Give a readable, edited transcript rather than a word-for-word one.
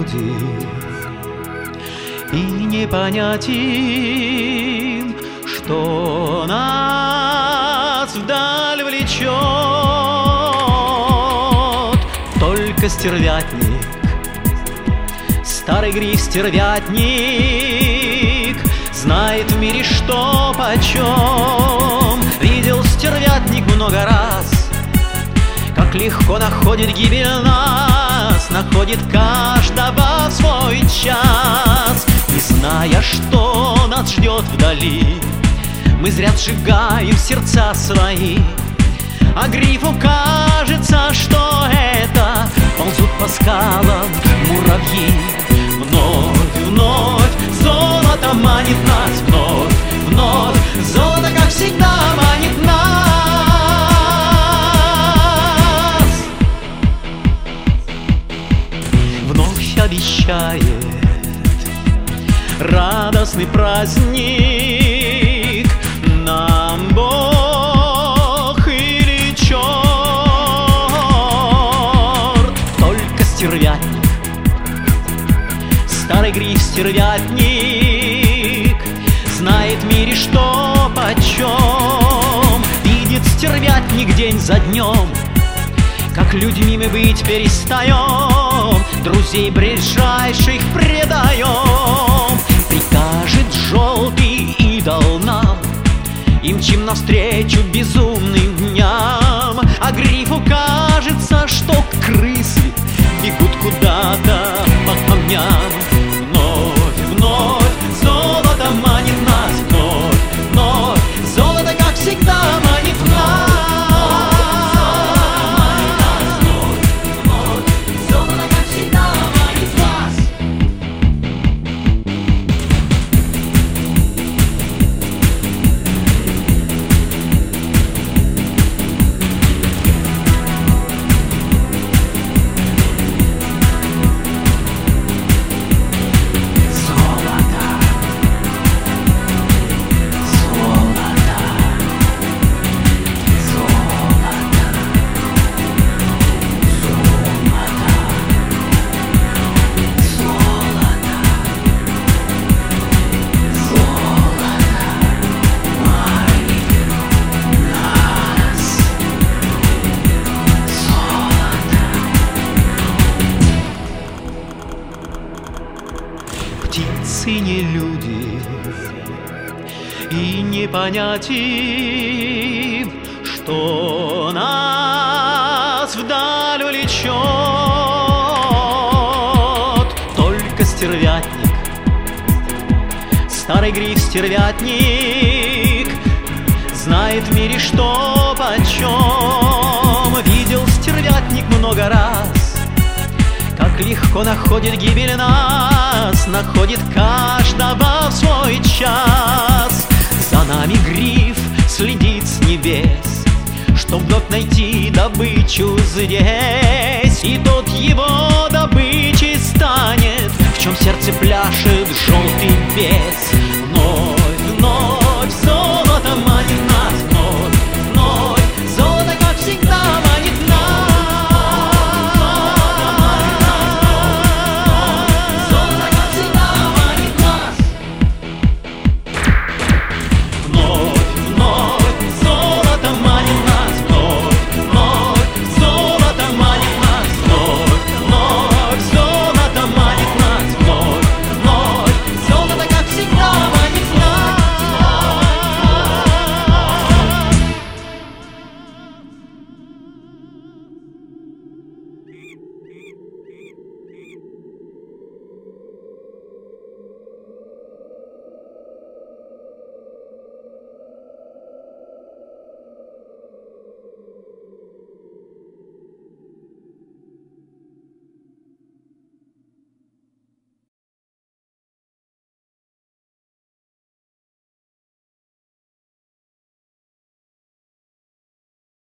люди, и не понять им, что нас вдаль влечет. Только стервятник, старый гриф стервятник, знает в мире, что почем. Видел стервятник много раз, как легко находит гибель нас, находит каждого в свой час. Не зная, что нас ждет вдали, мы зря сжигаем сердца свои, а грифу кажется, что это ползут по скалам муравьи. Вновь, вновь золото манит нас, вновь, вновь золото, как всегда, манит нас. Вновь обещает радостный праздник нам Бог или черт. Только стервятник, старый гриф стервятник, знает в мире, что почем. Видит стервятник день за днем, как людьми мы быть перестаем, друзей ближайших предаем. Прикажет желтый идол нам, и мчим навстречу безумным дням, а грифу кажется, что крысы бегут куда-то по камням. Вновь, вновь золото манит нас, вновь, вновь золото, как всегда, манит нас. Птицы не люди, и не понять им, что нас вдаль влечет. Только стервятник, старый гриф стервятник, знает в мире, что почем. Видел стервятник много раз, как легко находит гибель нас, находит каждого в свой час. За нами гриф следит с небес, чтоб вновь найти добычу здесь. И тот его добычей станет, в чем сердце пляшет желтый бес.